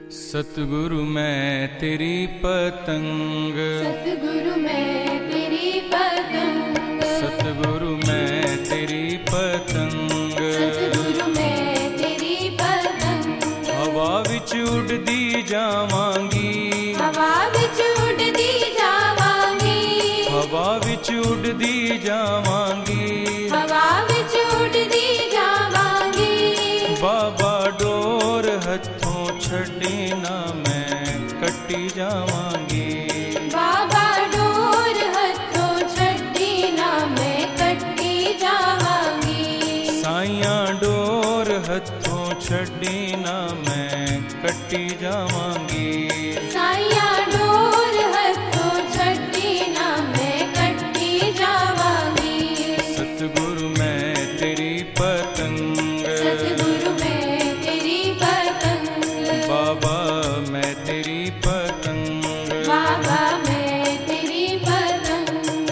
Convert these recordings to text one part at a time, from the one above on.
सतगुरु मैं तेरी पतंग, सतगुरु मैं तेरी पतंग, सतगुरु मैं तेरी पतंग, सतगुरु मैं तेरी पतंग। हवा विच उड़दी जावांगी, हवा विच उड़दी जावांगी, हवा विच उड़दी जावांगी, हवा विच उड़दी जावांगी। बाबा डोर हथों छड्डी ना मैं कट्टी जावांगी, बाबा डोर हथों छड्डी ना मैं कट्टी जावांगी। साइयां डोर हथों छड्डी ना मैं कट्टी जावांगी, साइयां डोर हथों छड्डी ना मैं कट्टी जावांगी। सतगुरु मैं तेरी पतंग, सतगुरु मैं तेरी पतंग, बाबा मैं तेरी पतंग। बाबा मैं तेरी पतंग।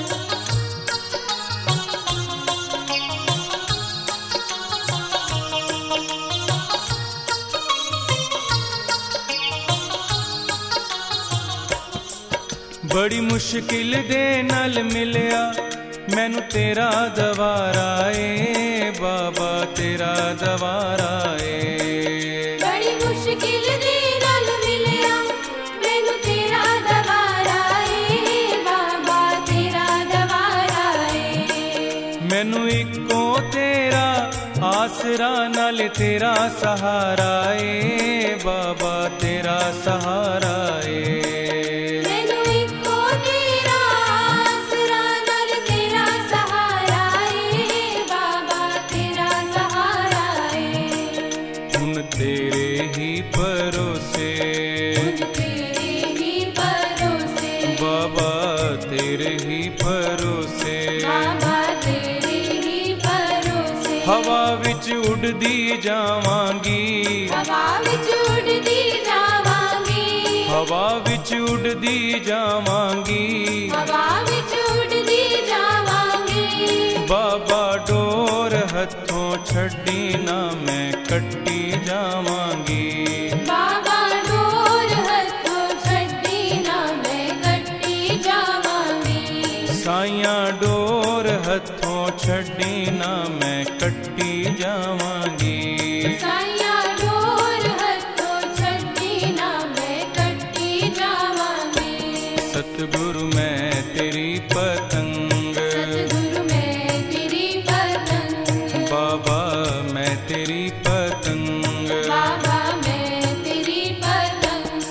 बड़ी मुश्किल दे नाल मिलिया मैनू तेरा दवारा ए, बाबा तेरा दवारा ए। बड़ी मुश्किल दे नाल मिलिया मैनू तेरा दवारा ए, बाबा तेरा दवारा ए। मैनू इको तेरा आसरा नाल तेरा सहारा ए, बाबा तेरा सहारा ए। मैनू इको तेरा आसरा नाल तेरा सहारा ए, बाबा तेरा सहारा ए। हुण तेरे ही भरोसे, हुण तेरे ही भरोसे, बाबा तेरे ही भरोसे। बाबा तेरे ही भरोसे। हवा विच उड़दी जावांगी, हवा विच उड़दी जावांगी, हवा विच उड़दी जावांगी, हवा विच उड़दी जावांगी। बाबा डोर हथों छड्डी ना मैं कट्टी जावांगी, बाबा डोर हथों छड्डी ना मैं कट्टी जावांगी। साइयां डोर हथों छड्डी ना मैं कट्टी जावांगी। साइयां डोर हथों छड्डी ना मैं कट्टी जावांगी। सतगुरु मैं तेरी पतंग, सतगुरु मैं तेरी पतंग, बाबा मैं तेरी पतंग। बाबा मैं तेरी पतंग।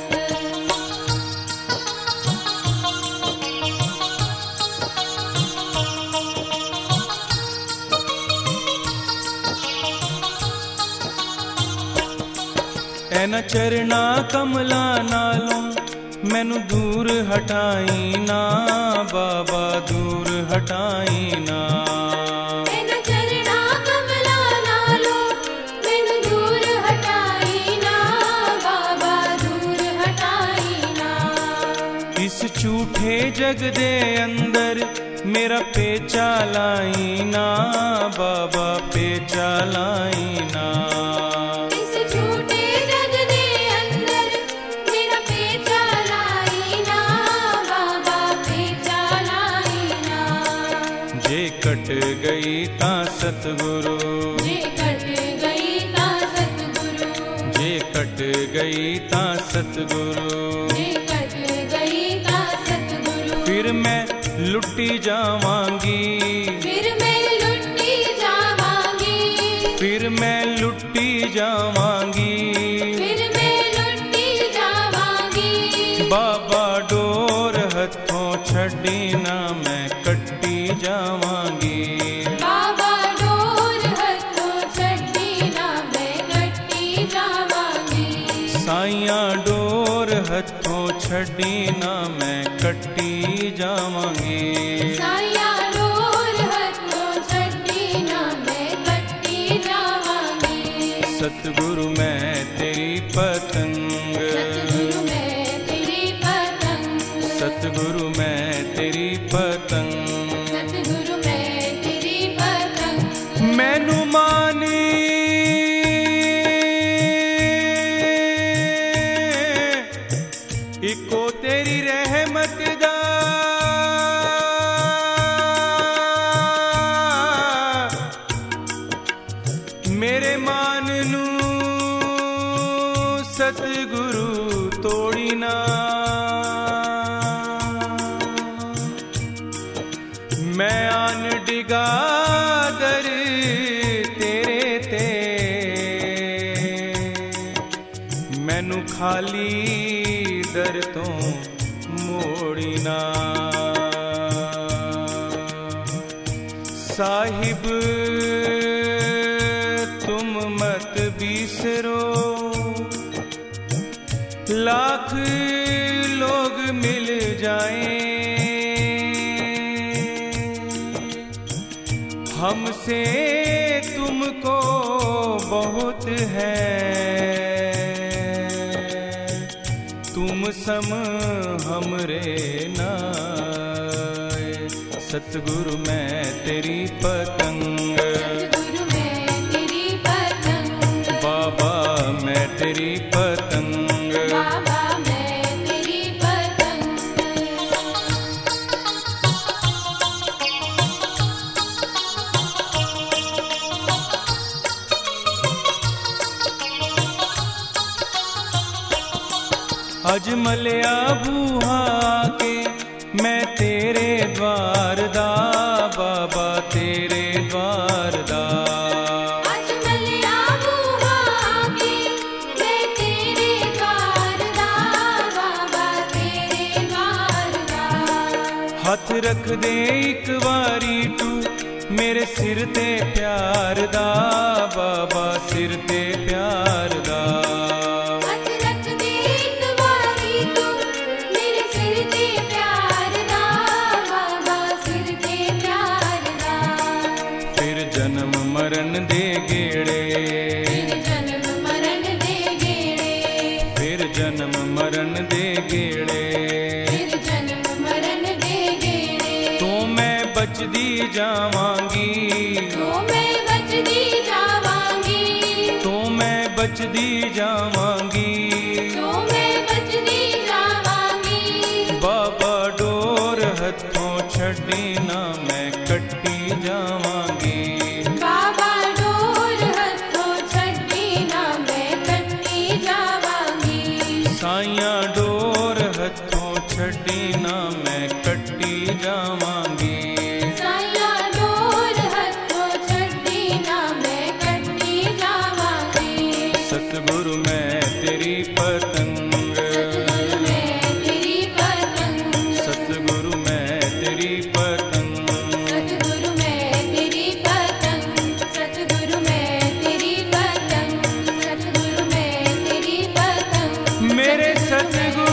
ऐना चरना कमला नालों मैनू दूर हटाई ना, बाबा दूर हटाई ना। ऐना चरना कमला नालों मैनू दूर हटाई ना, बाबा दूर हटाई ना। इस झूठे जग दे अंदर मेरा पेचा लाई ना, बाबा पेचा लाई ना। इस झूठे जग दे अंदर मेरा पेचा लाई ना, बाबा पेचा लाई ना। जे कट गई तां सतगुरु, जे कट गई तां सतगुरु, जे कट गई तां सतगुरु। जे कट गई तां सतगुरु। फिर मैं लुटी जावांगी, फिर मैं लुटी जावांगी, फिर मैं लुटी जावांगी। फिर मैं लुटी जावांगी। बाबा डोर हथों छड्डी ना मैं कट्टी जावांगी, बाबा डोर हथों छड्डी ना मैं कट्टी जावांगी। साइयां डोर हथों छड्डी ना मैं कट्टी जावांगी। साइयां डोर हथों छड्डी ना मैं कट्टी जावांगी। सतगुरु मैं तेरी पतंग, सतगुरु मैं तेरी पतंग, सतगुरु मैं तेरी पतंग। सतगुरु मैं तेरी पतंग। मैनू मानी सतगुरु तोड़ी ना। मैं आन डिगा दर तेरे ते, मैनू खाली दर तो मोड़ी ना। साहिब तुम मत बिसरो, लाख लोग मिल जाएं, हमसे तुमको बहुत है, तुम सम हमरे नाय। सतगुरु मैं तेरी पतंग, सतगुरु मैं तेरी पतंग, बाबा मैं तेरी पतंग, बाबा मैं तेरी पतंग। अज मलिया बूहा के मैं तेरे द्वार दा, बाबा तेरे द्वार दा। अज मलिया बूहा के मैं तेरे द्वार दा, बाबा तेरे द्वार दा। हथ रख दे एक वारी तू मेरे सिर ते प्यार दा, बाबा सिर ते प्यार दा। हथ रख दे एक वारी तू मेरे सिर ते प्यार दा, बाबा सिर ते प्यार दा। फिर जन्म मरण दे गेड़े, फिर जन्म मरण दे गेड़े, फिर जन्म मरण दे गेड़े, फिर जन्म मरण दे गेड़े। तो मैं बचदी जावांगी, तो मैं बचदी जावांगी, तो मैं बचदी जावांगी। तो मैं बचदी जावांगी। बाबा डोर हथों छड़ी ना मैं कट्टी जावांगी, बाबा डोर हथों छड्डी ना मैं कट्टी जावांगी। साइयां डोर हथों छड़ी ना मैं कट्टी जावांगी। साइया डोर हथों छड्डी ना मैं कट्टी जावांगी। सतगुरु मैं तेरी पतंग, सतगुरु मैं तेरी पतंग, सतगुरु मैं तेरी पतंग, सतगुरु मैं तेरी पतंग, सतगुरु मैं तेरी पतंग, सतगुरु मैं तेरी पतंग। मेरे सतगुरु